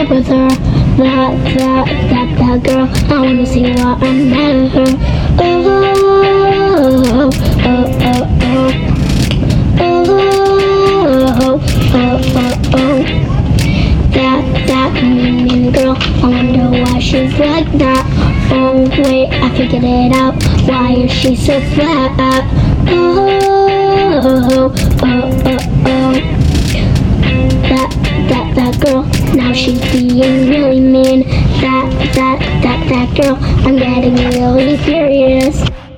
get with her. That girl, I wanna see what I met her. Oh, oh, oh, oh, oh, oh, oh, oh. That mean girl, I wonder why she's like that. Oh wait, I figured it out. Why is she so flat? Oh, oh, oh, oh, oh. That girl, now she's being really mean. That girl, I'm getting really furious.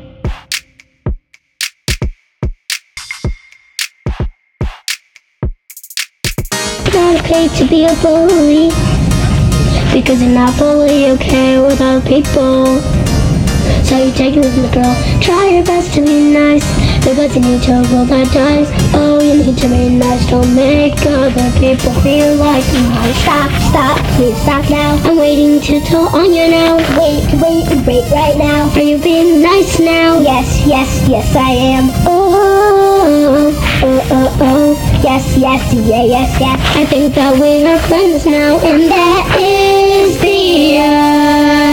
It's not okay to be a bully, because you're not bully, okay with other people. So you take it with the girl, try your best to be nice, because you need to roll that dice. Oh, you need to be nice, don't make other people feel like you might. Stop, please stop now. I'm waiting to tell on you now. Wait right now. Are you being nice now? Yes, I am. Oh, yes, I think that we are friends now, and that is the end.